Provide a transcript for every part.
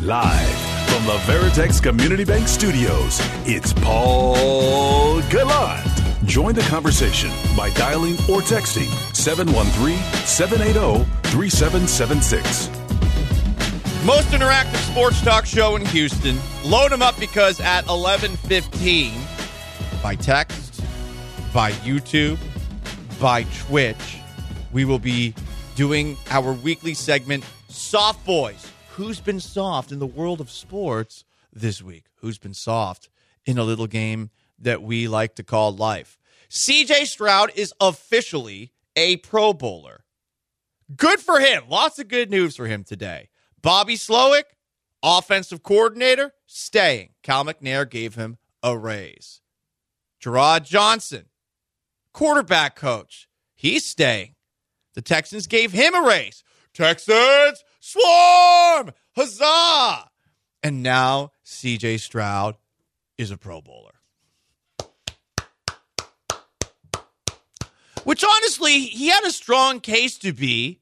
Live from the Veritex Community Bank Studios, it's Paul Gallant. Join the conversation by dialing or texting 713-780-3776. Most interactive sports talk show in Houston. Load them up because at 11:15, by text, by YouTube, by Twitch, we will be doing our weekly segment, Soft Boys. Who's been soft in the world of sports this week? Who's been soft in a little game that we like to call life? CJ Stroud is officially a Pro Bowler. Good for him. Lots of good news for him today. Bobby Slowick, offensive coordinator, staying. Cal McNair gave him a raise. Gerard Johnson, quarterback coach, he's staying. The Texans gave him a raise. Texans, swarm! Huzzah! And now CJ Stroud is a Pro Bowler. Which honestly, he had a strong case to be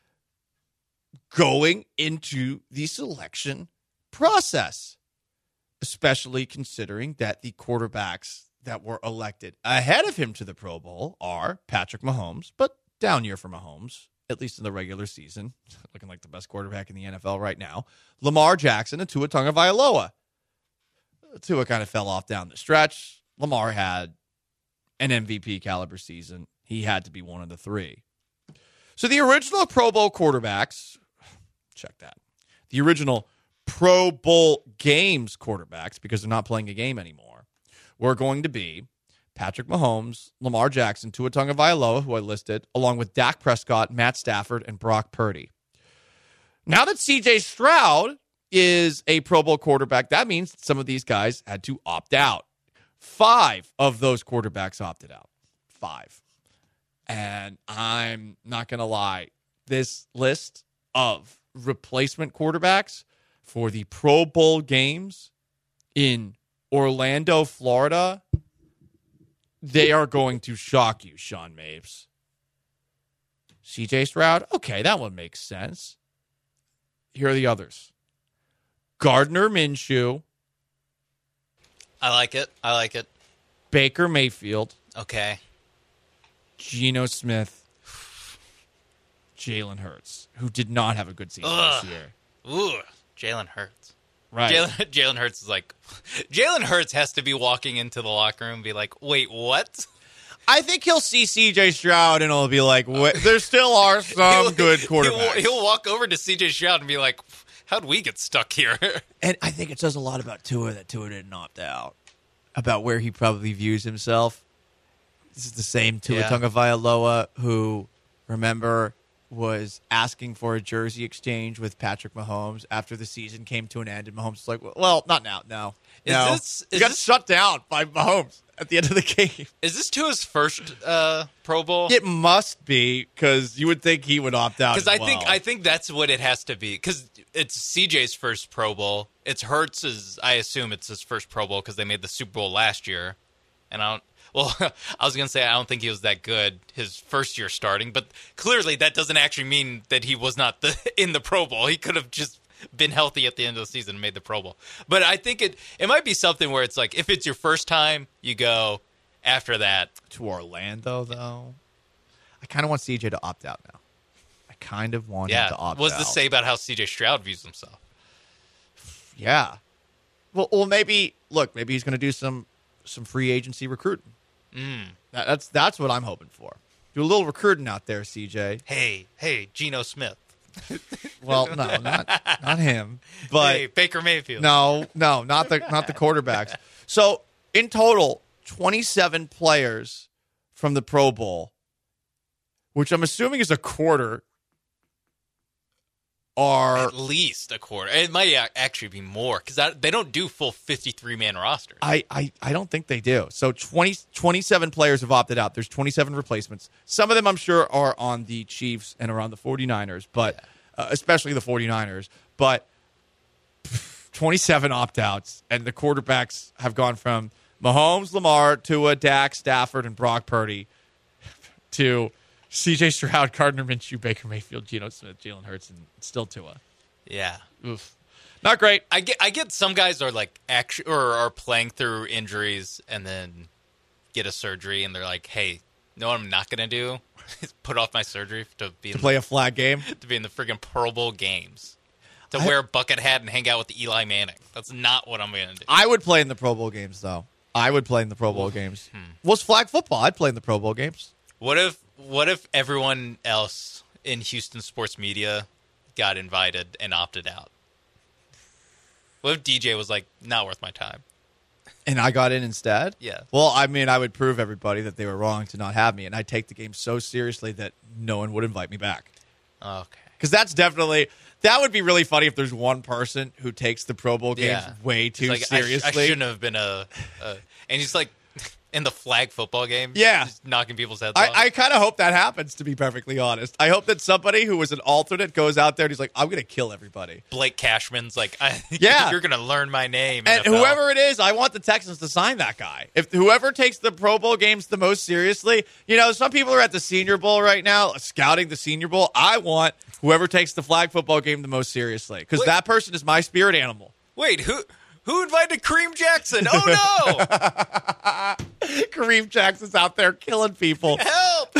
going into the selection process, especially considering that the quarterbacks that were elected ahead of him to the Pro Bowl are Patrick Mahomes, but down year for Mahomes, at least in the regular season, looking like the best quarterback in the NFL right now, Lamar Jackson and Tua Tagovailoa. Tua kind of fell off down the stretch. Lamar had an MVP caliber season. He had to be one of the three. So the original Pro Bowl quarterbacks, check that. The original Pro Bowl games quarterbacks, because they're not playing a game anymore, were going to be Patrick Mahomes, Lamar Jackson, Tua Tagovailoa, who I listed, along with Dak Prescott, Matt Stafford, and Brock Purdy. Now that CJ Stroud is a Pro Bowl quarterback, that means some of these guys had to opt out. 5 of those quarterbacks opted out. 5. And I'm not going to lie, this list of replacement quarterbacks for the Pro Bowl games in Orlando, Florida, they are going to shock you, Sean Mapes. CJ Stroud, okay, that one makes sense. Here are the others. Gardner Minshew. I like it. Baker Mayfield. Okay. Geno Smith. Jalen Hurts, who did not have a good season this year. Ooh, Jalen Hurts. Right. Jalen Hurts is like, Jalen Hurts has to be walking into the locker room and be like, wait, what? I think he'll see CJ Stroud and he'll be like, there still are some good quarterbacks. He'll walk over to CJ Stroud and be like, how'd we get stuck here? And I think it says a lot about Tua that Tua didn't opt out, about where he probably views himself. This is the same Tua Tagovailoa who, remember, was asking for a jersey exchange with Patrick Mahomes after the season came to an end, and Mahomes was like, well, not now, no. He got shut down by Mahomes at the end of the game. Is this Tua's first Pro Bowl? It must be, because you would think he would opt out. Because I think that's what it has to be. Because it's CJ's first Pro Bowl. It's Hurts's. I assume it's his first Pro Bowl because they made the Super Bowl last year, and I was going to say I don't think he was that good his first year starting, but clearly that doesn't actually mean that he was not in the Pro Bowl. He could have just been healthy at the end of the season and made the Pro Bowl. But I think it might be something where it's like, if it's your first time, you go after that. To Orlando, though? I kind of want CJ to opt out now. I kind of want him to opt out. What does this say about how CJ Stroud views himself? Yeah. Well, maybe he's going to do some free agency recruiting. That's what I'm hoping for. Do a little recruiting out there, CJ. Hey, Geno Smith. Well, no, not him. But hey, Baker Mayfield. No, not the quarterbacks. So in total, 27 players from the Pro Bowl, which I'm assuming is a quarter, are at least a quarter. It might actually be more because they don't do full 53-man rosters. I don't think they do. So 27 players have opted out. There's 27 replacements. Some of them I'm sure are on the Chiefs and are on the 49ers, but especially the 49ers. But 27 opt-outs, and the quarterbacks have gone from Mahomes, Lamar, Tua, Dak, Stafford, and Brock Purdy to CJ Stroud, Gardner Minshew, Baker Mayfield, Geno Smith, Jalen Hurts, and still Tua. Yeah. Oof. Not great. I get some guys are like are playing through injuries and then get a surgery and they're like, hey, no, what I'm not gonna do is put off my surgery to play a flag game, to be in the friggin' Pro Bowl games, to wear a bucket hat and hang out with Eli Manning. That's not what I'm gonna do. I would play in the Pro Bowl games, though. I would play in the Pro Bowl games. What's flag football? I'd play in the Pro Bowl games. What if everyone else in Houston sports media got invited and opted out? What if DJ was like, not worth my time? And I got in instead? Yeah. Well, I mean, I would prove everybody that they were wrong to not have me, and I'd take the game so seriously that no one would invite me back. Okay. Because that would be really funny if there's one person who takes the Pro Bowl games way too seriously. I shouldn't have been and he's like in the flag football game, just knocking people's heads off. I kind of hope that happens, to be perfectly honest. I hope that somebody who was an alternate goes out there and he's like, I'm going to kill everybody. Blake Cashman's like, you're going to learn my name. And NFL. whoever it is, I want the Texans to sign that guy. If whoever takes the Pro Bowl games the most seriously, some people are at the Senior Bowl right now, scouting the Senior Bowl. I want whoever takes the flag football game the most seriously, because that person is my spirit animal. Wait, who invited Kareem Jackson? Oh, no! Kareem Jackson's out there killing people. Help!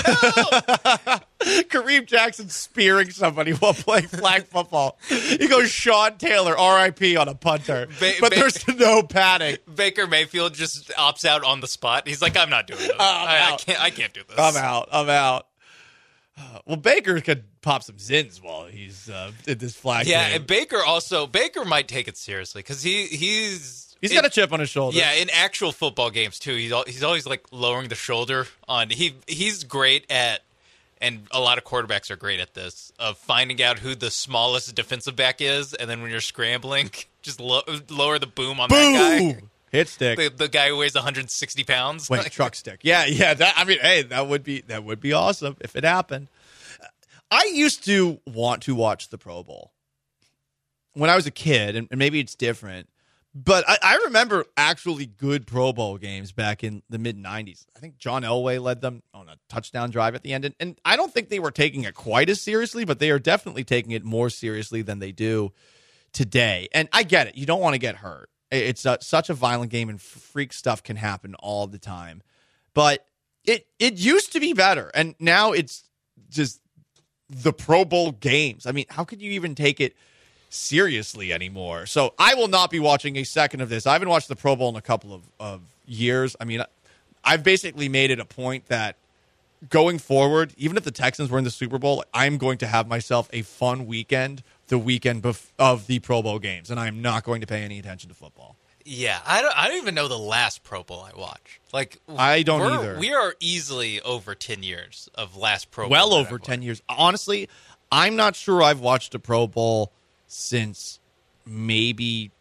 Kareem Jackson's spearing somebody while playing flag football. He goes Sean Taylor, R.I.P. on a punter. But there's no padding. Baker Mayfield just opts out on the spot. He's like, I'm not doing this. I can't do this. I'm out. Well, Baker could pop some zins while he's in this flag game. And Baker might take it seriously because he's got a chip on his shoulder. Yeah, in actual football games too, he's always like lowering the shoulder on. He's great at, and a lot of quarterbacks are great at this, of finding out who the smallest defensive back is, and then when you're scrambling, just lower the boom on that guy. Hit stick. The guy who weighs 160 pounds. Wait, truck stick. Yeah. That would be awesome if it happened. I used to want to watch the Pro Bowl when I was a kid, and maybe it's different, but I remember actually good Pro Bowl games back in the mid-'90s. I think John Elway led them on a touchdown drive at the end, and I don't think they were taking it quite as seriously, but they are definitely taking it more seriously than they do today. And I get it. You don't want to get hurt. It's such a violent game, and freak stuff can happen all the time. But it used to be better, and now it's just the Pro Bowl games. I mean, how could you even take it seriously anymore? So I will not be watching a second of this. I haven't watched the Pro Bowl in a couple of years. I mean, I've basically made it a point that going forward, even if the Texans were in the Super Bowl, I'm going to have myself a fun weekend the weekend of the Pro Bowl games, and I'm not going to pay any attention to football. Yeah, I don't even know the last Pro Bowl I watched. Like, I don't either. We are easily over 10 years of last Pro Bowl. Well over 10 years. Honestly, I'm not sure I've watched a Pro Bowl since maybe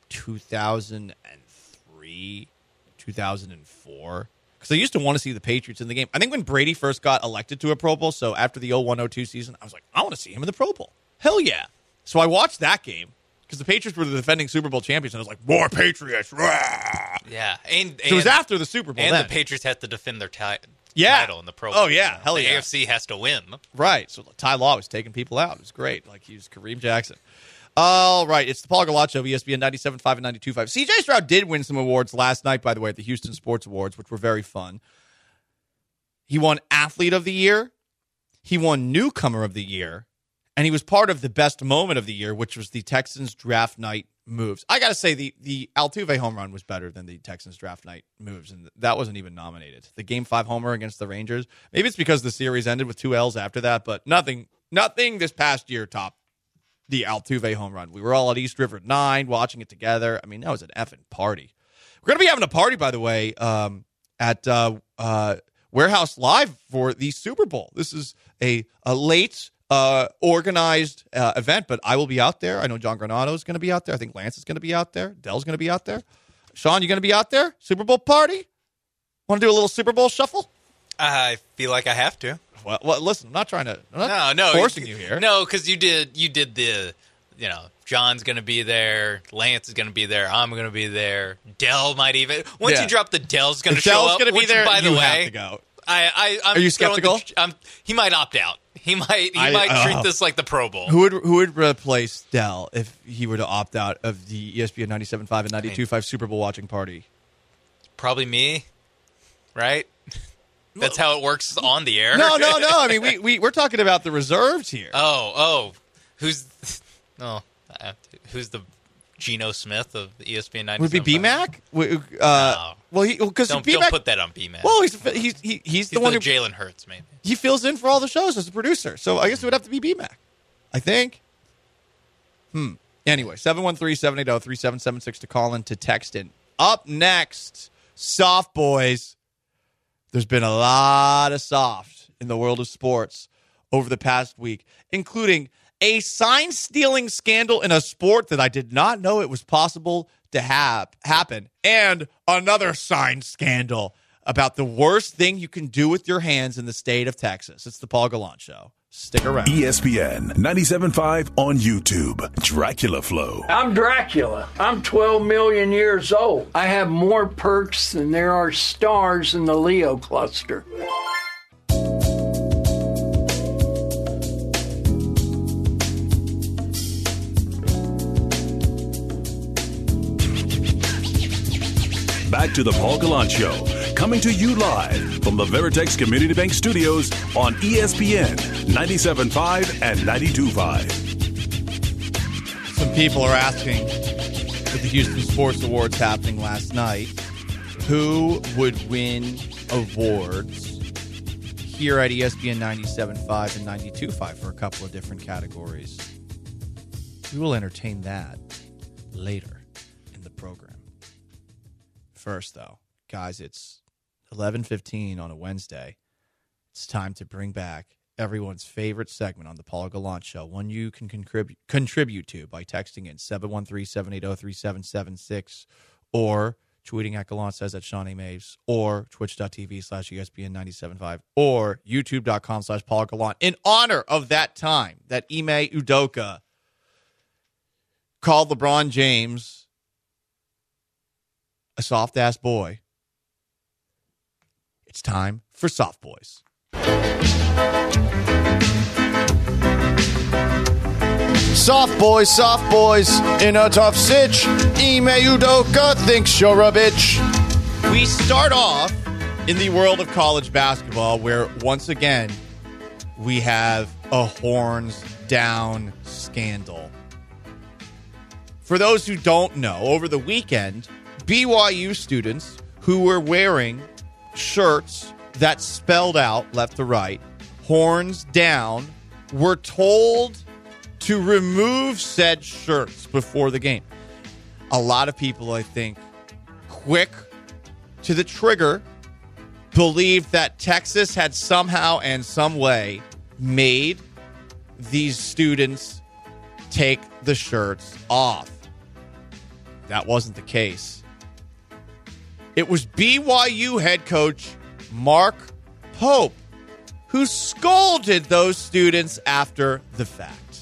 2003, 2004. Because I used to want to see the Patriots in the game. I think when Brady first got elected to a Pro Bowl, so after the 01-02 season, I was like, I want to see him in the Pro Bowl. Hell yeah. So I watched that game because the Patriots were the defending Super Bowl champions, and I was like, more Patriots. Rah! Yeah. And so it was after the Super Bowl. And then the Patriots had to defend their title in the Pro Bowl. Oh, yeah. Hell yeah. The AFC has to win. Right. So Ty Law was taking people out. It was great. Like, he was Kareem Jackson. All right. It's the Paul Gallant Show, ESPN 97.5 and 92.5. C.J. Stroud did win some awards last night, by the way, at the Houston Sports Awards, which were very fun. He won Athlete of the Year. He won Newcomer of the Year. And he was part of the best moment of the year, which was the Texans draft night moves. I got to say, the Altuve home run was better than the Texans draft night moves, and that wasn't even nominated. The Game 5 homer against the Rangers, maybe it's because the series ended with 2 L's after that, but nothing this past year topped the Altuve home run. We were all at East River 9 watching it together. I mean, that was an effing party. We're going to be having a party, by the way, at Warehouse Live for the Super Bowl. This is a late organized event, but I will be out there. I know John Granado is going to be out there. I think Lance is going to be out there. Dell's going to be out there. Sean, you going to be out there? Super Bowl party? Want to do a little Super Bowl shuffle? I feel like I have to. Well listen, I'm not forcing you here. No, because you did the, John's going to be there. Lance is going to be there. I'm going to be there. Dell might even. Once you drop the Dell's going to show up. Dell's going to be there. By the way, have to go. I'm Are you skeptical? He might opt out. He might treat this like the Pro Bowl. Who would replace Dell if he were to opt out of the ESPN 97.5 and 92.5 Super Bowl watching party? Probably me, right? That's how it works on the air. No. I mean, we're talking about the reserves here. Who's the Geno Smith of the ESPN 97.5? Would it be BMAC? No. Well, because don't put that on BMAC. Well, he's the one who Jalen Hurts, maybe. He fills in for all the shows as a producer, so I guess it would have to be BMAC. I think. Anyway, 713-780-3776 to call in, to text in. Up next, Soft Boys. There's been a lot of soft in the world of sports over the past week, including a sign-stealing scandal in a sport that I did not know it was possible to happen, and another sign scandal about the worst thing you can do with your hands in the state of Texas. It's the Paul Gallant Show. Stick around. ESPN 97.5 on YouTube. Dracula Flow. I'm Dracula. I'm 12 million years old. I have more perks than there are stars in the Leo cluster. Back to the Paul Gallant Show, coming to you live from the Veritex Community Bank Studios on ESPN 97.5 and 92.5. Some people are asking, with the Houston Sports Awards happening last night, who would win awards here at ESPN 97.5 and 92.5 for a couple of different categories. We will entertain that later in the program. First, though, guys, it's 11:15 on a Wednesday. It's time to bring back everyone's favorite segment on the Paul Gallant Show, one you can contribute to by texting in 713-780-3776 or tweeting at Gallant Says at Shawnee Maves or twitch.tv/ESPN975 or youtube.com/Paul Gallant. In honor of that time that Ime Udoka called LeBron James a soft-ass boy, it's time for Soft Boys. Soft boys, in a tough sitch. Ime Udoka thinks you're a bitch. We start off in the world of college basketball, where once again we have a horns down scandal. For those who don't know, over the weekend, BYU students who were wearing shirts that spelled out, left to right, horns down, were told to remove said shirts before the game. A lot of people, I think, quick to the trigger, believed that Texas had somehow and some way made these students take the shirts off. That wasn't the case. It was BYU head coach Mark Pope who scolded those students after the fact.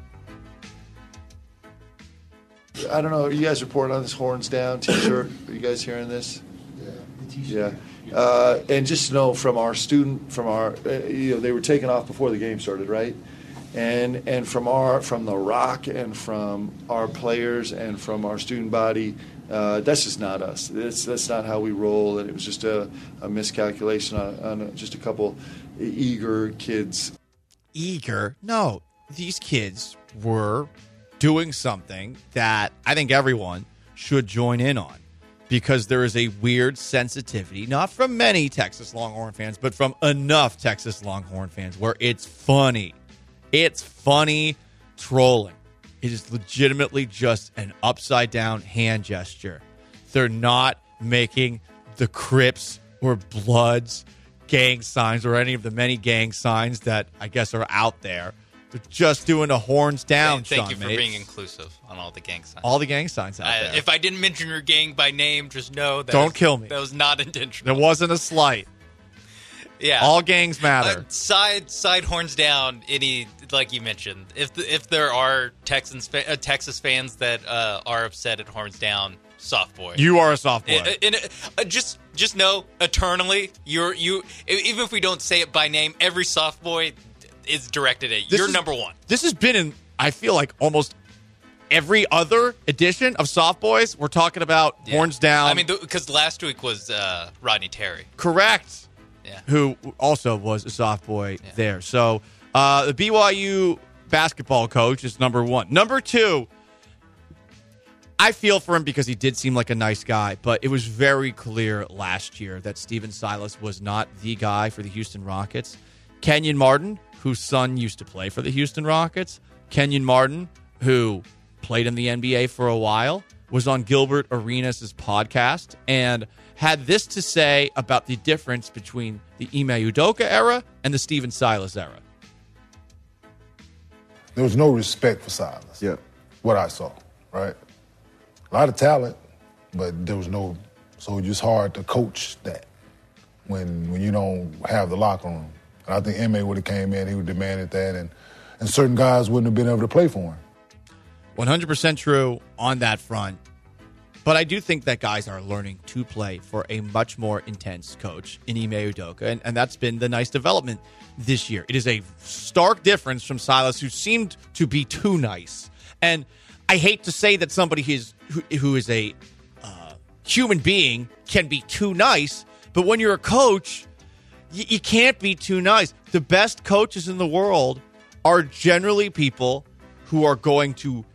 I don't know. You guys reporting on this horns down t-shirt? Are you guys hearing this? Yeah. And just to know from our student, they were taken off before the game started, right? And from the Rock and from our players and from our student body, that's just not us. That's not how we roll. And it was just a miscalculation on just a couple eager kids. Eager? No, these kids were doing something that I think everyone should join in on, because there is a weird sensitivity, not from many Texas Longhorn fans, but from enough Texas Longhorn fans, where it's funny. It's funny trolling. It is legitimately just an upside-down hand gesture. They're not making the Crips or Bloods gang signs or any of the many gang signs that I guess are out there. They're just doing a horns down, Thank you Sean for Mates. being inclusive on all the gang signs. All the gang signs out there. If I didn't mention your gang by name, just know that Don't kill me. That was not intentional. There wasn't a slight. Yeah, All gangs matter. Side horns down. Any, like you mentioned, if there are Texas fans that are upset at horns down, soft boy. You are a soft boy. Just know eternally, you even if we don't say it by name, every soft boy is directed at This you're is- number one. This has been in, I feel like, almost every other edition of Soft Boys. We're talking about horns down. I mean, because last week was Rodney Terry. Correct. Yeah. Who also was a soft boy there. So the BYU basketball coach is number one. Number two, I feel for him because he did seem like a nice guy, but it was very clear last year that Stephen Silas was not the guy for the Houston Rockets. Kenyon Martin, whose son used to play for the Houston Rockets. Kenyon Martin, who played in the NBA for a while, was on Gilbert Arenas' podcast and had this to say about the difference between the Ime Udoka era and the Stephen Silas era. There was no respect for Silas. Yeah. What I saw, right? A lot of talent, but there was no. So it's just hard to coach that when you don't have the locker room. And I think Ime would have came in, he would have demanded that, and certain guys wouldn't have been able to play for him. 100% true on that front. But I do think that guys are learning to play for a much more intense coach in Ime Udoka, and that's been the nice development this year. It is a stark difference from Silas, who seemed to be too nice. And I hate to say that somebody who is a human being can be too nice, but when you're a coach, you can't be too nice. The best coaches in the world are generally people who are going to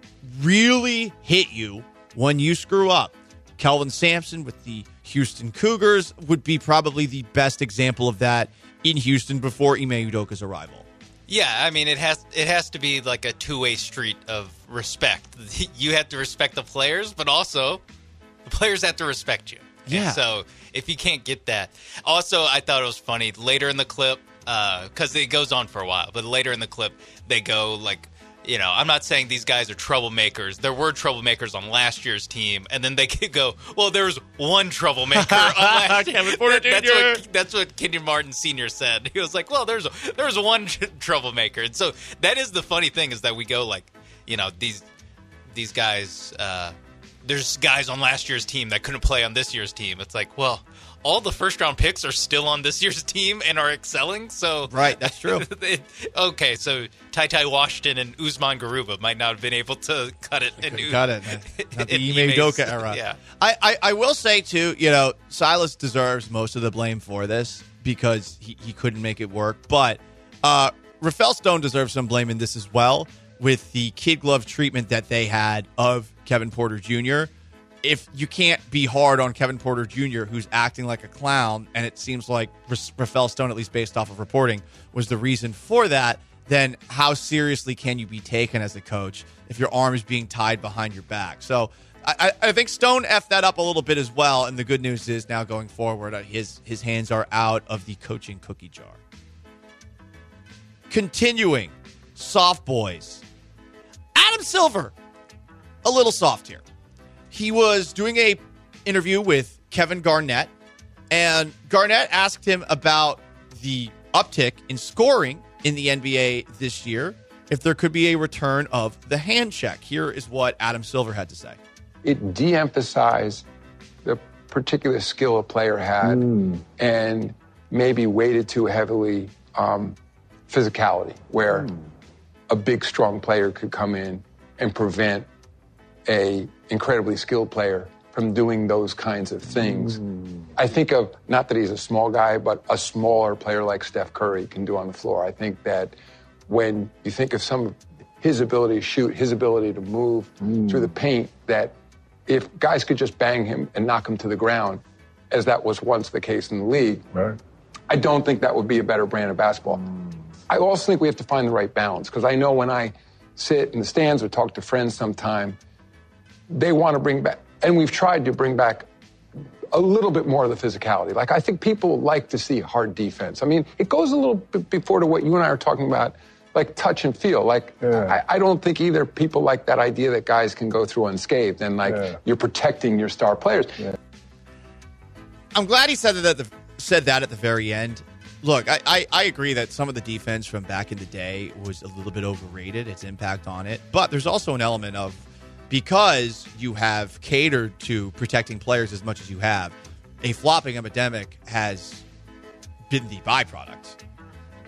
really hit you when you screw up. Kelvin Sampson with the Houston Cougars would be probably the best example of that in Houston before Ime Udoka's arrival. Yeah, I mean, it has to be like a two-way street of respect. You have to respect the players, but also the players have to respect you. Yeah. And so if you can't get that. Also, I thought it was funny. Later in the clip, because it goes on for a while, but later in the clip, they go like, you know, I'm not saying these guys are troublemakers. There were troublemakers on last year's team, and then they could go, well, there was one troublemaker on last year. Kevin Porter Jr. That's what Kenyon Martin Sr. said. He was like, well, there's one troublemaker. And so that is the funny thing, is that we go like, you know, these guys, there's guys on last year's team that couldn't play on this year's team. It's like, well, all the first-round picks are still on this year's team and are excelling. So Right, that's true. Okay, so Ty Washington and Usman Garuba might not have been able to cut it. Got it. Not the in Ime Udoka era. Yeah. I will say, too, you know, Silas deserves most of the blame for this because he couldn't make it work. But Rafael Stone deserves some blame in this as well, with the kid glove treatment that they had of Kevin Porter Jr. If you can't be hard on Kevin Porter Jr., who's acting like a clown, and it seems like Rafael Stone, at least based off of reporting, was the reason for that, then how seriously can you be taken as a coach if your arm is being tied behind your back? So I think Stone effed that up a little bit as well, and the good news is now going forward, his hands are out of the coaching cookie jar. Continuing, soft boys. Adam Silver, a little soft here. He was doing a interview with Kevin Garnett, and Garnett asked him about the uptick in scoring in the NBA this year, if there could be a return of the hand check. Here is what Adam Silver had to say. It de-emphasized the particular skill a player had and maybe weighted too heavily physicality, where a big, strong player could come in and prevent a incredibly skilled player from doing those kinds of things. I think of, not that he's a small guy, but a smaller player like Steph Curry can do on the floor. I think that when you think of some of his ability to shoot, his ability to move through the paint, that if guys could just bang him and knock him to the ground, as that was once the case in the league, Right. I don't think that would be a better brand of basketball. I also think we have to find the right balance, because I know when I sit in the stands or talk to friends sometime, they want to bring back, and we've tried to bring back a little bit more of the physicality. Like, I think people like to see hard defense. I mean, it goes a little bit before to what you and I are talking about, like touch and feel. Like, I don't think either people like that idea that guys can go through unscathed and like you're protecting your star players. I'm glad he said that at the very end. Look, I agree that some of the defense from back in the day was a little bit overrated, its impact on it. But there's also an element of, because you have catered to protecting players as much as you have, a flopping epidemic has been the byproduct.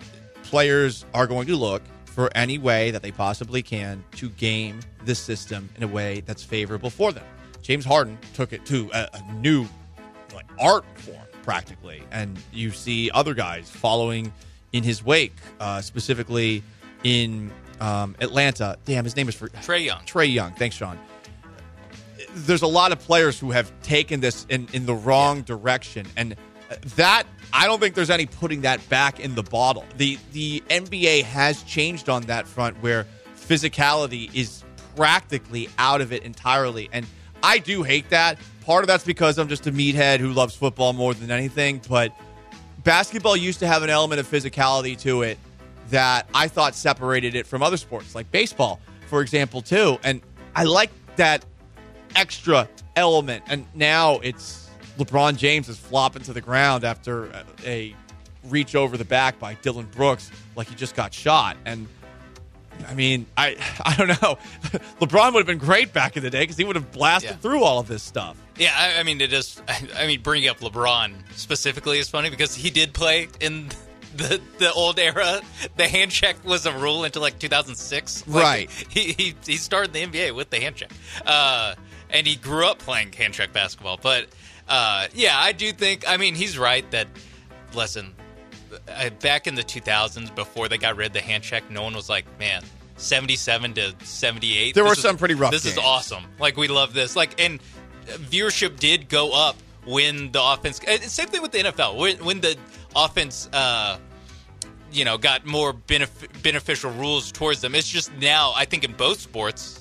players are going to look for any way that they possibly can to game the system in a way that's favorable for them. James Harden took it to a new art form, practically, and you see other guys following in his wake, specifically in Atlanta. Damn, his name is Trae Young. Trae Young. Thanks, Sean. There's a lot of players who have taken this in the wrong direction, and that I don't think there's any putting that back in the bottle. The NBA has changed on that front, where physicality is practically out of it entirely, and I do hate that. Part of that's because I'm just a meathead who loves football more than anything, but basketball used to have an element of physicality to it that I thought separated it from other sports, like baseball, for example, too. And I like that extra element. And now it's LeBron James is flopping to the ground after a reach over the back by Dylan Brooks like he just got shot. And I mean, I don't know. LeBron would have been great back in the day because he would have blasted through all of this stuff. Yeah, I mean, it is. I mean, bringing up LeBron specifically is funny because he did play in the old era. The hand check was a rule until like 2006. Right. He started the NBA with the hand check, and he grew up playing hand check basketball. But yeah, I do think. I mean, he's right that. Listen. Back in the 2000s, before they got rid of the hand check, no one was like, man, 77 to 78. There were some pretty rough This games. is awesome. Like, we love this. Like, and viewership did go up when the offense. Same thing with the NFL. When the offense, got more beneficial rules towards them. It's just now, I think in both sports,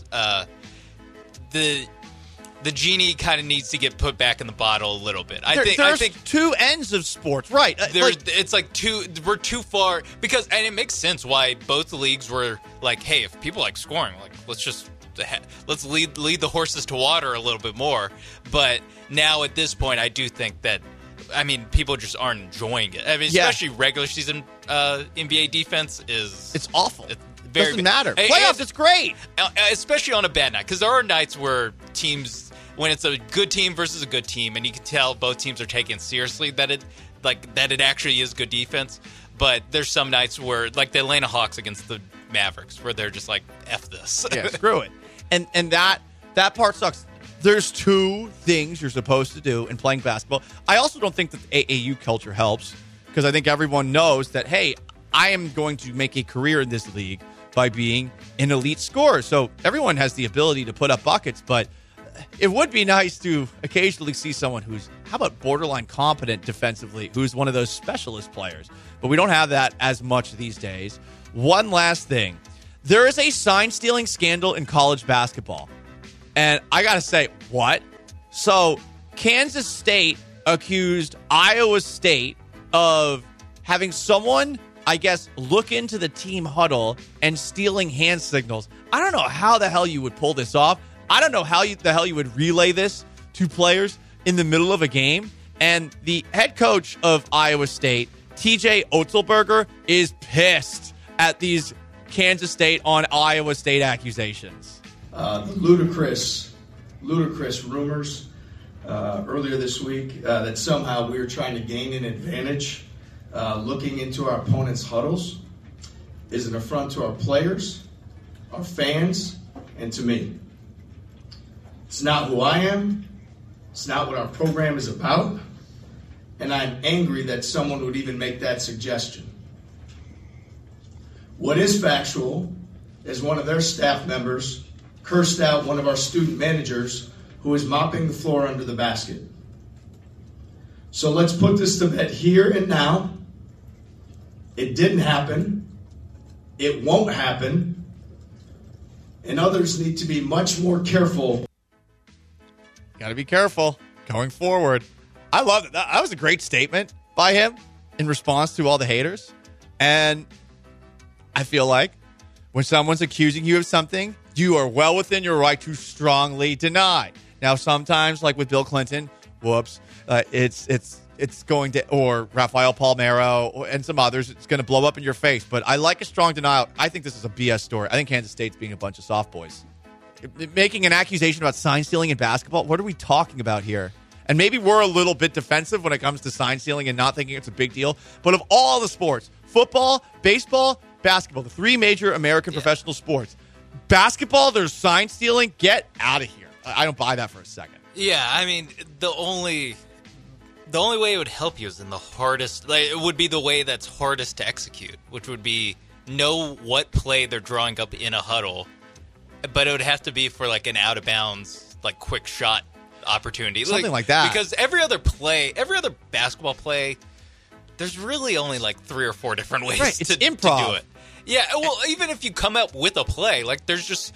the genie kind of needs to get put back in the bottle a little bit. I think two ends of sports, right? It's like we're too far because, and it makes sense why both leagues were like, hey, if people like scoring, like let's lead the horses to water a little bit more. But now at this point, I do think that, I mean, people just aren't enjoying it. I mean, especially regular season NBA defense it's awful. Very doesn't matter. Playoffs, it's great, especially on a bad night, because there are nights where teams. When it's a good team versus a good team, and you can tell both teams are taking it seriously that it actually is good defense. But there's some nights where, like the Atlanta Hawks against the Mavericks, where they're just like, F this. Yeah, screw it. And that part sucks. There's two things you're supposed to do in playing basketball. I also don't think that the AAU culture helps, because I think everyone knows that, hey, I am going to make a career in this league by being an elite scorer. So everyone has the ability to put up buckets, but it would be nice to occasionally see someone who's, how about borderline competent defensively, who's one of those specialist players. But we don't have that as much these days. One last thing. There is a sign-stealing scandal in college basketball. And I got to say, what? So Kansas State accused Iowa State of having someone, I guess, look into the team huddle and stealing hand signals. I don't know how the hell you would pull this off. I don't know how the hell you would relay this to players in the middle of a game. And the head coach of Iowa State, TJ Otzelberger, is pissed at these Kansas State on Iowa State accusations. Ludicrous rumors earlier this week that somehow we were trying to gain an advantage looking into our opponents' huddles is an affront to our players, our fans, and to me. It's not who I am. It's not what our program is about. And I'm angry that someone would even make that suggestion. What is factual is one of their staff members cursed out one of our student managers who is mopping the floor under the basket. So let's put this to bed here and now. It didn't happen. It won't happen. And others need to be much more careful. Got to be careful going forward. I love it. That was a great statement by him in response to all the haters. And I feel like when someone's accusing you of something, you are well within your right to strongly deny. Now, sometimes, like with Bill Clinton, it's going to, or Rafael Palmeiro and some others, it's going to blow up in your face. But I like a strong denial. I think this is a BS story. I think Kansas State's being a bunch of soft boys. Making an accusation about sign stealing in basketball, what are we talking about here? And maybe we're a little bit defensive when it comes to sign stealing and not thinking it's a big deal. But of all the sports, football, baseball, basketball, the three major American professional sports. Basketball, there's sign stealing. Get out of here. I don't buy that for a second. Yeah, I mean, the only way it would help you is in the hardest. Like, it would be the way that's hardest to execute, which would be know what play they're drawing up in a huddle, but it would have to be for like an out of bounds, like quick shot opportunity, something like that. Because every other basketball play, there's really only like 3 or 4 different ways to do it. Yeah, well, even if you come up with a play, like there's just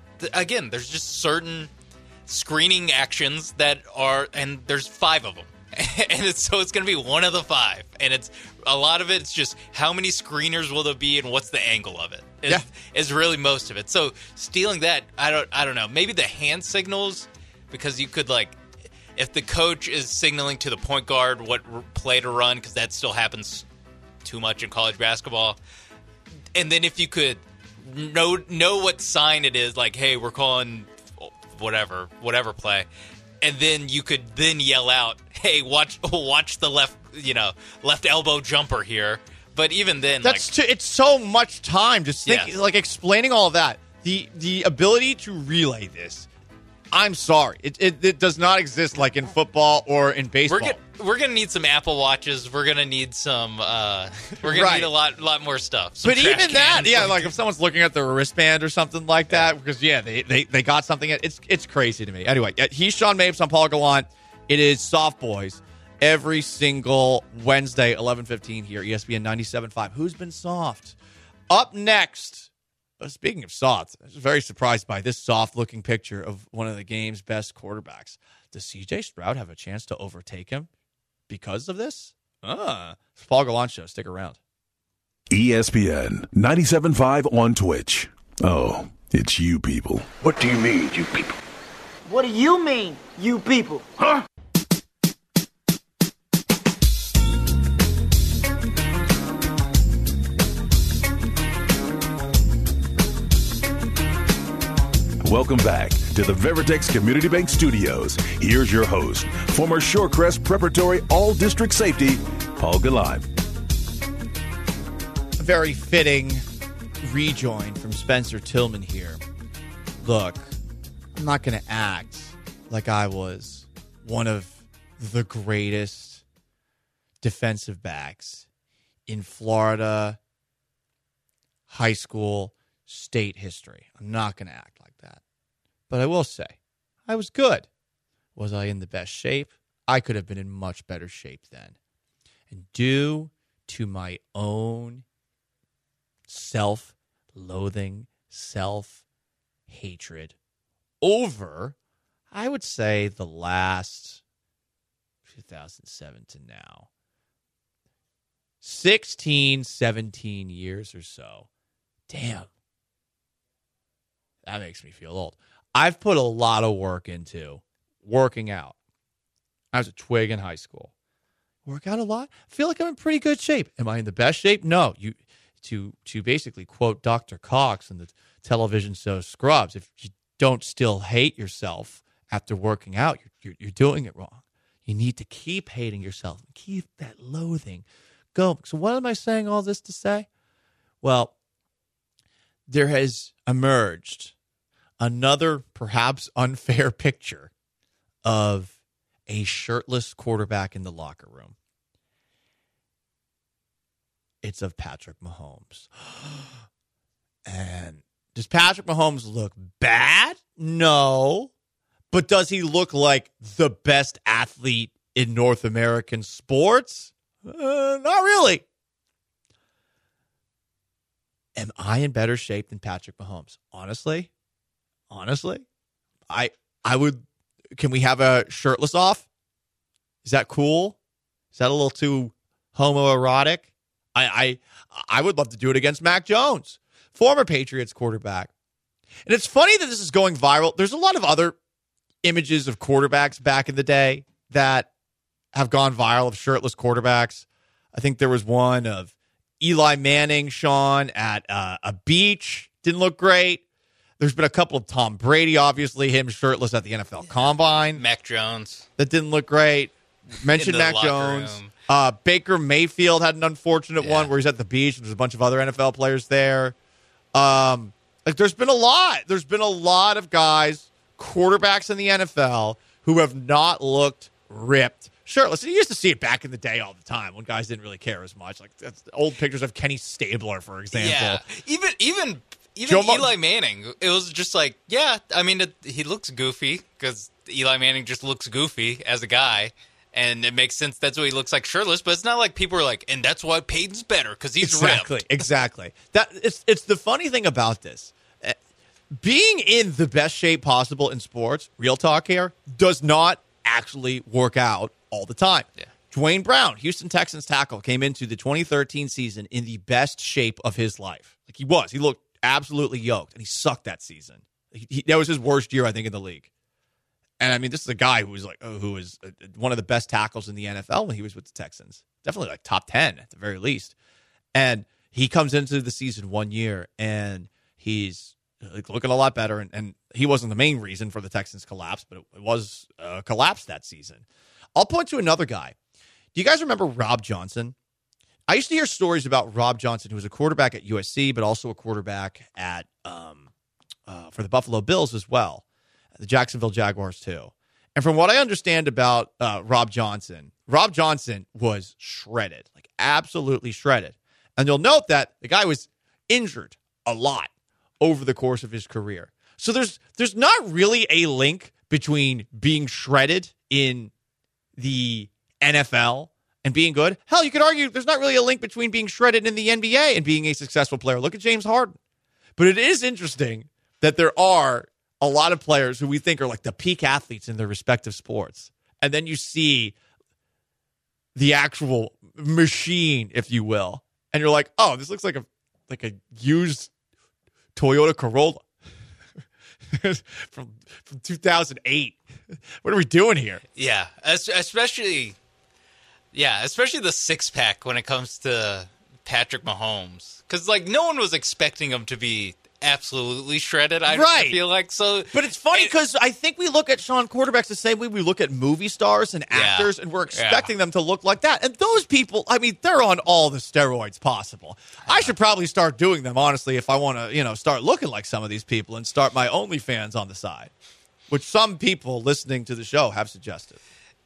certain screening actions that are, and there's 5 of them. And it's going to be one of the 5. And it's a lot of it's just how many screeners will there be and what's the angle of it is really most of it. So stealing that, I don't know. Maybe the hand signals, because you could like, if the coach is signaling to the point guard what play to run, because that still happens too much in college basketball. And then if you could know what sign it is, like, hey, we're calling whatever play. And then you could then yell out, "Hey, watch the left elbow jumper here." But even then, it's so much time just thinking, like explaining all of that. The ability to relay this, I'm sorry, it does not exist like in football or in baseball. We're gonna need some Apple Watches. We're gonna need some. We're gonna need a lot more stuff. But even that, like if someone's looking at their wristband or something like that, because they got something. It's crazy to me. Anyway, he's Sean Mapes. I'm Paul Gallant. It is Soft Boys every single Wednesday, 11:15 here, ESPN 97.5. Who's been soft? Up next. Speaking of soft, I was very surprised by this soft-looking picture of one of the game's best quarterbacks. Does C.J. Stroud have a chance to overtake him because of this? It's Paul Gallant Show. Stick around. ESPN 97.5 on Twitch. Oh, it's you people. What do you mean, you people? What do you mean, you people? Huh? Welcome back to the Veritex Community Bank Studios. Here's your host, former Shorecrest Preparatory All-District Safety, Paul Gallant. A very fitting rejoin from Spencer Tillman here. Look, I'm not going to act like I was one of the greatest defensive backs in Florida high school state history. I'm not going to act like that. But I will say, I was good. Was I in the best shape? I could have been in much better shape then. And due to my own self-loathing, self-hatred over, I would say, the last 2007 to now, 16, 17 years or so. Damn. That makes me feel old. I've put a lot of work into working out. I was a twig in high school. Work out a lot. I feel like I'm in pretty good shape. Am I in the best shape? No. To basically quote Dr. Cox in the television show Scrubs, if you don't still hate yourself after working out, you're doing it wrong. You need to keep hating yourself. Keep that loathing going. So what am I saying all this to say? Well, there has emerged another perhaps unfair picture of a shirtless quarterback in the locker room. It's of Patrick Mahomes. And does Patrick Mahomes look bad? No. But does he look like the best athlete in North American sports? Not really. Am I in better shape than Patrick Mahomes? Honestly, I would. Can we have a shirtless off? Is that cool? Is that a little too homoerotic? I would love to do it against Mac Jones, former Patriots quarterback. And it's funny that this is going viral. There's a lot of other images of quarterbacks back in the day that have gone viral of shirtless quarterbacks. I think there was one of Eli Manning, Sean, at a beach. Didn't look great. There's been a couple of Tom Brady, obviously, him shirtless at the NFL Combine. Mac Jones. That didn't look great. Mentioned Mac Jones. Baker Mayfield had an unfortunate one where he's at the beach and there's a bunch of other NFL players there. There's been a lot. There's been a lot of guys, quarterbacks in the NFL, who have not looked ripped. Sure, listen, you used to see it back in the day all the time when guys didn't really care as much. Like that's old pictures of Kenny Stabler, for example. Yeah, even Eli Manning. It was just like, he looks goofy because Eli Manning just looks goofy as a guy, and it makes sense. That's what he looks like shirtless. But it's not like people are like, and that's why Peyton's better because he's ripped. Exactly. It's the funny thing about this. Being in the best shape possible in sports, real talk here, does not actually work out all the time. Yeah. Dwayne Brown, Houston Texans tackle, came into the 2013 season in the best shape of his life. Like he was. He looked absolutely yoked, and he sucked that season. That was his worst year, I think, in the league. And, I mean, this is a guy who was one of the best tackles in the NFL when he was with the Texans. Definitely like top 10 at the very least. And he comes into the season 1 year, and he's looking a lot better. And he wasn't the main reason for the Texans' collapse, but it was a collapse that season. I'll point to another guy. Do you guys remember Rob Johnson? I used to hear stories about Rob Johnson, who was a quarterback at USC, but also a quarterback at for the Buffalo Bills as well, the Jacksonville Jaguars too. And from what I understand about Rob Johnson was shredded, like absolutely shredded. And you'll note that the guy was injured a lot over the course of his career. So there's not really a link between being shredded in the NFL and being good. Hell, you could argue there's not really a link between being shredded in the NBA and being a successful player. Look at James Harden. But it is interesting that there are a lot of players who we think are like the peak athletes in their respective sports. And then you see the actual machine, if you will. And you're like, oh, this looks like a used Toyota Corolla from 2008. What are we doing here? Yeah, especially the six-pack when it comes to Patrick Mahomes. Because, like, no one was expecting him to be absolutely shredded, I feel like. So, but it's funny because I think we look at Sean quarterbacks the same way we look at movie stars and actors, and we're expecting them to look like that. And those people, I mean, they're on all the steroids possible. I should probably start doing them, honestly, if I want to, start looking like some of these people and start my OnlyFans on the side, which some people listening to the show have suggested.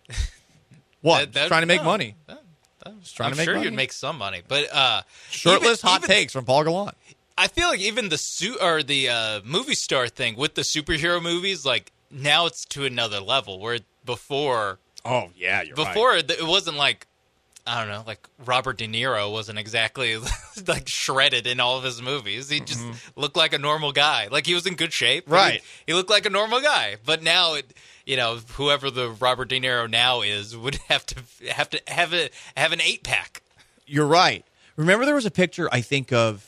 What? Trying to make money. I'm sure you'd make some money, but shirtless hot takes from Paul Gallant. I feel like even the movie star thing with the superhero movies, like now it's to another level. Where before, before it wasn't like, I don't know, like Robert De Niro wasn't exactly like shredded in all of his movies. He just looked like a normal guy. Like he was in good shape. Right. He looked like a normal guy. But now whoever the Robert De Niro now is would have to have an 8-pack. You're right. Remember there was a picture, I think, of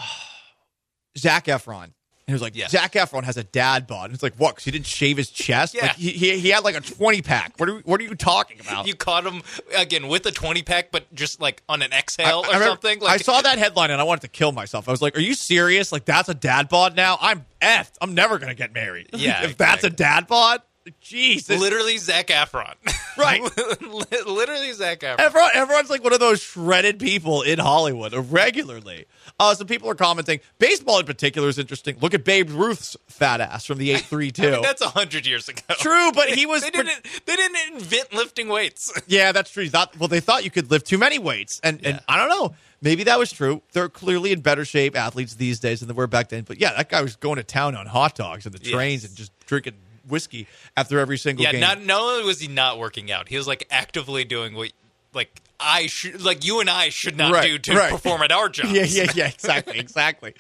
Zac Efron. And it was like, Zac Efron has a dad bod. And it's like, what? Because he didn't shave his chest? Yeah. Like he had like a 20-pack. What are you talking about? You caught him, again, with a 20-pack, but just like on an exhale or something? I saw that headline and I wanted to kill myself. I was like, are you serious? Like, that's a dad bod now? I'm effed. I'm never going to get married. Yeah, if that's a dad bod? Jeez. Literally Zac Efron. Right. Literally Zac Efron. Everyone's like one of those shredded people in Hollywood regularly. Some people are commenting. Baseball in particular is interesting. Look at Babe Ruth's fat ass from the 832. I mean, that's 100 years ago. True, but he was... They didn't invent lifting weights. Yeah, that's true. They thought you could lift too many weights. And I don't know. Maybe that was true. They're clearly in better shape athletes these days than they were back then. But yeah, that guy was going to town on hot dogs and the trains and just drinking whiskey after every single game. Yeah, not only was he not working out, he was like actively doing what you and I should not do to perform at our jobs. Yeah, exactly.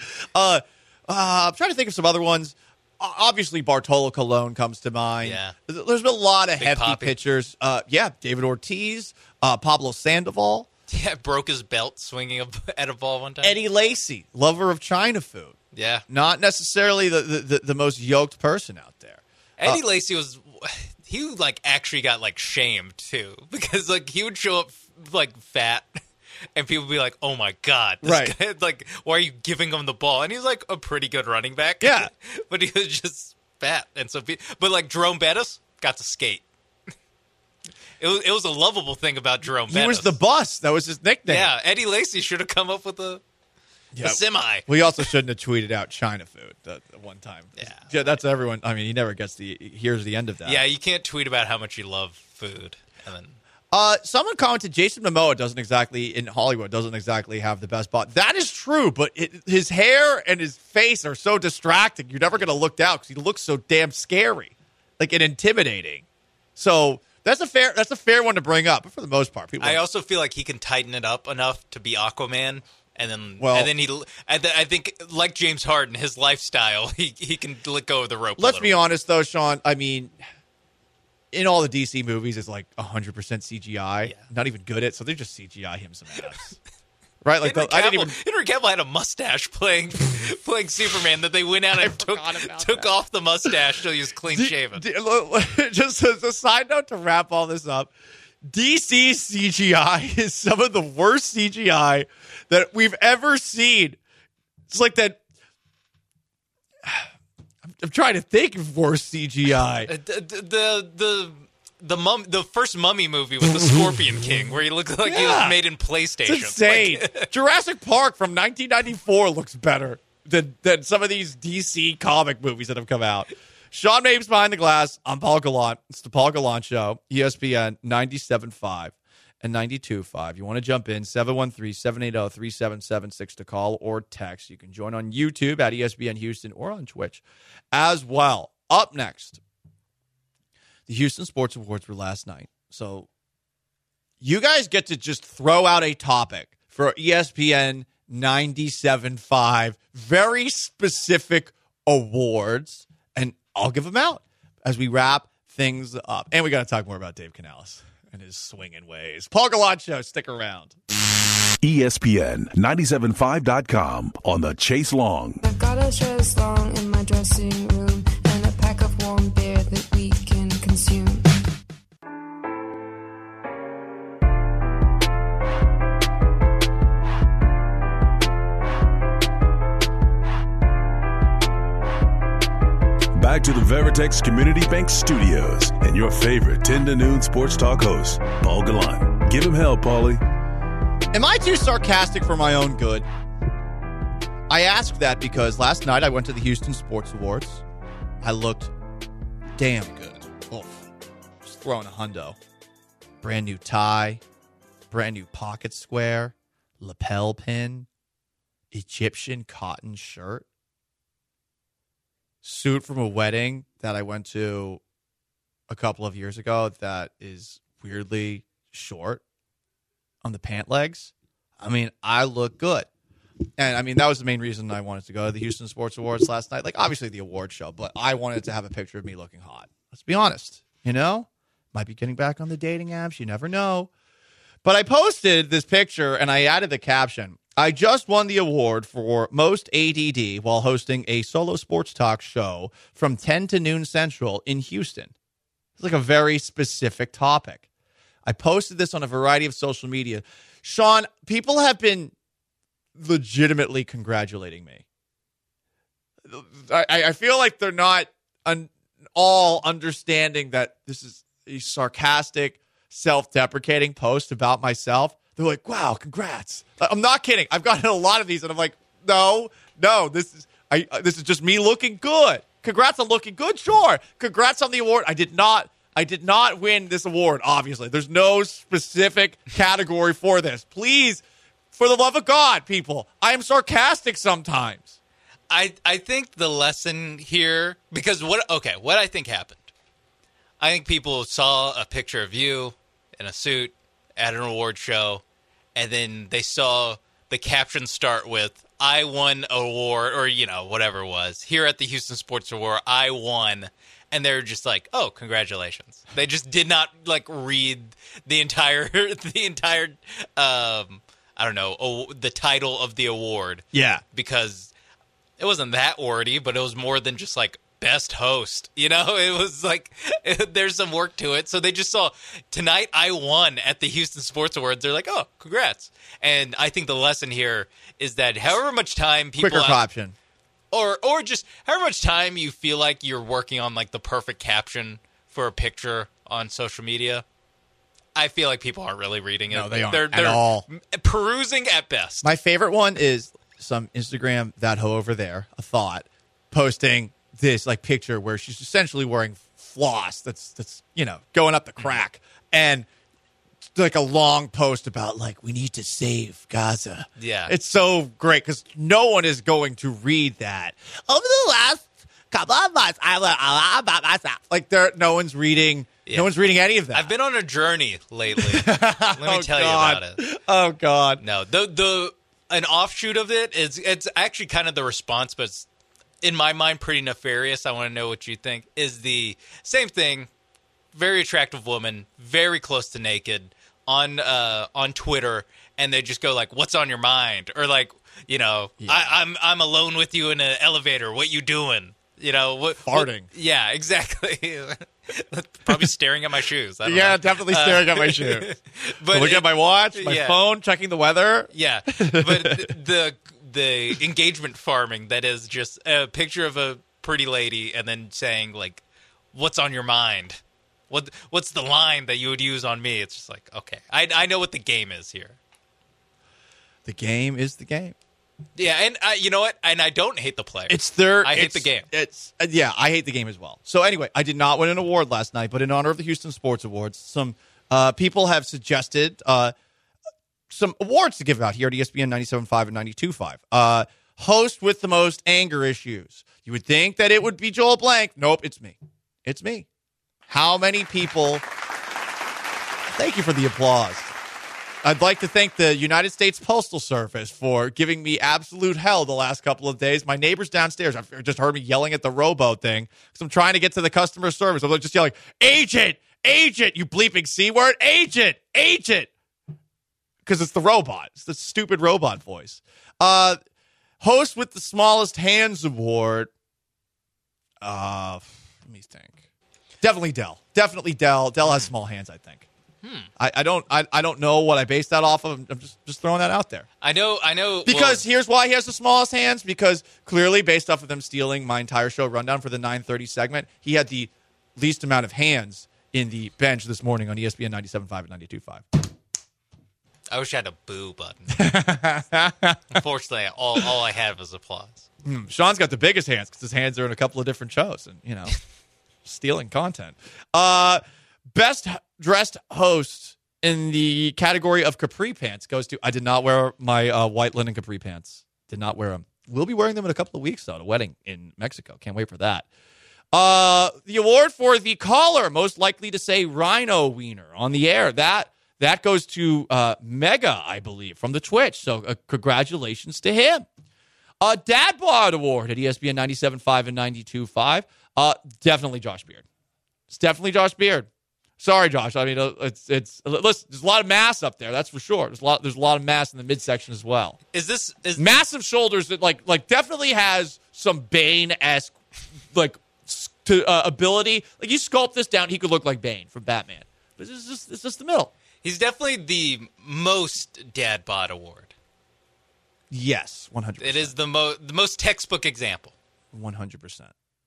I'm trying to think of some other ones. Obviously, Bartolo Colon comes to mind. Yeah. There's been a lot of Big hefty Poppy. pitchers. David Ortiz, Pablo Sandoval. Yeah, broke his belt swinging at a ball one time. Eddie Lacy, lover of China food. Yeah. Not necessarily the most yoked person out there. Eddie Lacy he actually got like shamed too, because like he would show up like fat and people would be like, oh my God, this guy, like, why are you giving him the ball? And he's like a pretty good running back. Yeah. But he was just fat. And so, but like Jerome Bettis got to skate. It was a lovable thing about Jerome Bettis. He was the bus. That was his nickname. Yeah, Eddie Lacy should have come up with a semi. We also shouldn't have tweeted out China food the one time. Yeah, that's everyone. I mean, he never gets here's the end of that. Yeah, you can't tweet about how much you love food and then. Someone commented Jason Momoa in Hollywood doesn't exactly have the best body. That is true, but his hair and his face are so distracting. You're never going to look down because he looks so damn scary, and intimidating. So that's a fair one to bring up. But for the most part, I also feel like he can tighten it up enough to be Aquaman, and then I think like James Harden, his lifestyle, he can let go of the rope. Let's be honest, though, Sean. I mean. In all the DC movies, it's like 100% CGI. Yeah. Not even good at, so they just CGI him some ass. Right? Like Henry Cavill had a mustache playing Superman that they went out and took off the mustache till he was clean shaven. Just as a side note to wrap all this up, DC CGI is some of the worst CGI that we've ever seen. It's like that. I'm trying to think of worse CGI. The first Mummy movie with the Scorpion King, where he looked like he was made in PlayStation. It's insane. Jurassic Park from 1994 looks better than some of these DC comic movies that have come out. Sean Mapes behind the glass. I'm Paul Gallant. It's the Paul Gallant Show. ESPN 97.5 and 92.5. You want to jump in, 713-780-3776 to call or text. You can join on YouTube at ESPN Houston or on Twitch as well. Up next, the Houston Sports Awards were last night. So you guys get to just throw out a topic for ESPN 97.5, very specific awards, and I'll give them out as we wrap things up. And we got to talk more about Dave Canales and his swinging ways. Paul Gallant Show, stick around. ESPN 975.com on the Chase Long. I've got a Chase Long in my dressing room and a pack of warm beer that we can consume. Back to the Veritex Community Bank Studios and your favorite 10 to noon sports talk host, Paul Gallant. Give him hell, Paulie. Am I too sarcastic for my own good? I ask that because last night I went to the Houston Sports Awards. I looked damn good. Just throwing a hundo. Brand new tie, brand new pocket square, lapel pin, Egyptian cotton shirt. Suit from a wedding that I went to a couple of years ago that is weirdly short on the pant legs. I mean, I look good. And, I mean, that was the main reason I wanted to go to the Houston Sports Awards last night. Like, obviously the award show, but I wanted to have a picture of me looking hot. Let's be honest. You know? Might be getting back on the dating apps. You never know. But I posted this picture, and I added the caption. I just won the award for most ADD while hosting a solo sports talk show from 10 to noon Central in Houston. It's like a very specific topic. I posted this on a variety of social media. Sean, people have been legitimately congratulating me. I feel like they're not all understanding that this is a sarcastic, self-deprecating post about myself. They're like, wow, congrats. I'm not kidding. I've gotten a lot of these, and I'm like, no, this is just me looking good. Congrats on looking good, sure. Congrats on the award. I did not win this award, obviously. There's no specific category for this. Please, for the love of God, people, I am sarcastic sometimes. I think the lesson here, because what I think happened. I think people saw a picture of you in a suit at an award show, and then they saw the caption start with, I won an award, or, whatever it was. Here at the Houston Sports Award, I won. And they're just like, oh, congratulations. They just did not, read the entire I don't know, the title of the award. Yeah. Because it wasn't that wordy, but it was more than just, best host. It was there's some work to it. So they just saw, tonight I won at the Houston Sports Awards. They're like, oh, congrats. And I think the lesson here is that however much time people... Quicker caption. Or just however much time you feel like you're working on, the perfect caption for a picture on social media, I feel like people aren't really reading it. No, they aren't They're at all. Perusing at best. My favorite one is some Instagram that hoe over there, a thought, posting this like picture where she's essentially wearing floss that's going up the crack, and like a long post about like we need to save Gaza. Yeah, it's so great because no one is going to read that. Over the last couple of months, I learned a lot about myself. Like no one's reading. Yeah. No one's reading any of that. I've been on a journey lately. Let me tell you about it. Oh God! No, an offshoot of it is it's actually kind of the response, but it's, in my mind, pretty nefarious. I want to know what you think. Is the same thing? Very attractive woman, very close to naked on Twitter, and they just go like, "What's on your mind?" Or like, I'm alone with you in an elevator. What you doing? Farting. Yeah, exactly. Probably staring at my shoes. I don't know. Definitely staring at my shoes. But look at my watch, my phone, checking the weather. Yeah, but the engagement farming that is just a picture of a pretty lady and then saying like, "What's on your mind? What's the line that you would use on me?" It's just like, okay, I know what the game is here. The game is the game. Yeah, and you know what? And I don't hate the player. I hate the game. I hate the game as well. So anyway, I did not win an award last night, but in honor of the Houston Sports Awards, some people have suggested some awards to give out here at ESPN 97.5 and 92.5. Host with the most anger issues. You would think that it would be Joel Blank. Nope, it's me. It's me. How many people? Thank you for the applause. I'd like to thank the United States Postal Service for giving me absolute hell the last couple of days. My neighbors downstairs have just heard me yelling at the rowboat thing because I'm trying to get to the customer service. I'm just yelling, "Agent, agent, you bleeping C word, agent, agent," because it's the robot. It's the stupid robot voice. Host with the smallest hands award. Let me think. Definitely Dell. Dell has small hands, I think. I don't know what I base that off of. I'm just throwing that out there. I know. Because here's why he has the smallest hands. Because clearly, based off of them stealing my entire show rundown for the 9:30 segment, he had the least amount of hands in the bench this morning on ESPN 97.5 and 92.5. I wish I had a boo button. Unfortunately, all I have is applause. Sean's got the biggest hands because his hands are in a couple of different shows and stealing content. Best dressed host in the category of capri pants goes to, I did not wear my white linen capri pants. Did not wear them. We'll be wearing them in a couple of weeks, though, at a wedding in Mexico. Can't wait for that. The award for the caller most likely to say rhino wiener on the air. That goes to Mega, I believe, from the Twitch. So congratulations to him. Dad Bod Award at ESPN 97.5 and 92.5. Definitely Josh Beard. It's definitely Josh Beard. Sorry, Josh. I mean, listen, there's a lot of mass up there. That's for sure. There's a lot of mass in the midsection as well. Is massive shoulders that like definitely has some Bane-esque ability. Like you sculpt this down, he could look like Bane from Batman. But it's just the middle. He's definitely the most Dad Bod Award. Yes, 100%. It is the most textbook example. 100%.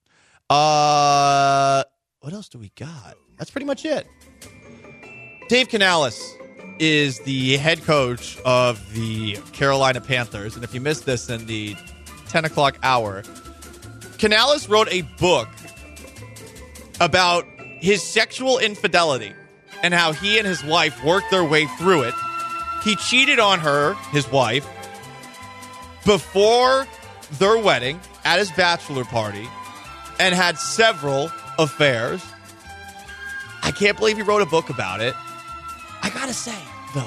What else do we got? That's pretty much it. Dave Canales is the head coach of the Carolina Panthers. And if you missed this in the 10 o'clock hour, Canales wrote a book about his sexual infidelity and how he and his wife worked their way through it. He cheated on her, his wife, before their wedding at his bachelor party and had several affairs. I can't believe he wrote a book about it. I gotta say, though,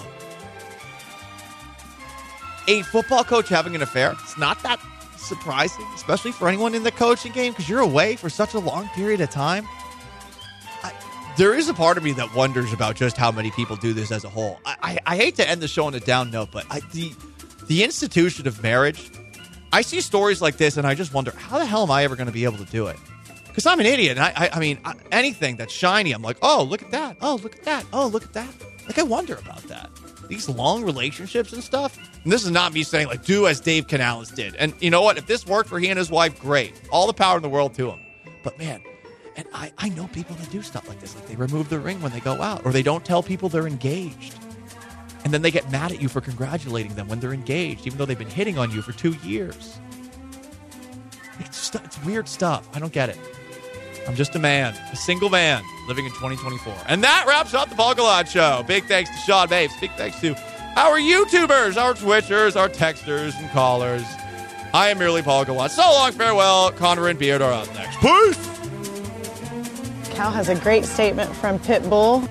a football coach having an affair, it's not that surprising, especially for anyone in the coaching game, because you're away for such a long period of time. There is a part of me that wonders about just how many people do this as a whole. I hate to end the show on a down note, but the institution of marriage, I see stories like this, and I just wonder, how the hell am I ever going to be able to do it? Because I'm an idiot, and I mean, anything that's shiny, I'm like, oh, look at that. Oh, look at that. Oh, look at that. Like, I wonder about that. These long relationships and stuff. And this is not me saying, like, do as Dave Canales did. And you know what? If this worked for he and his wife, great. All the power in the world to him. But, man, And I know people that do stuff like this. Like they remove the ring when they go out, or they don't tell people they're engaged. And then they get mad at you for congratulating them when they're engaged, even though they've been hitting on you for 2 years. It's weird stuff. I don't get it. I'm just a single man living in 2024. And that wraps up the Paul Gallant Show. Big thanks to Sean Mapes. Big thanks to our YouTubers, our Twitchers, our texters, and callers. I am merely Paul Gallant. So long, farewell. Connor and Beard are up next. Peace! Cal has a great statement from Pitbull.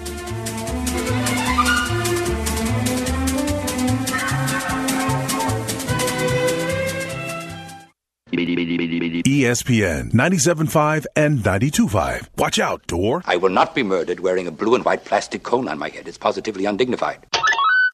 ESPN 97.5 and 92.5. Watch out, Door. I will not be murdered wearing a blue and white plastic cone on my head. It's positively undignified.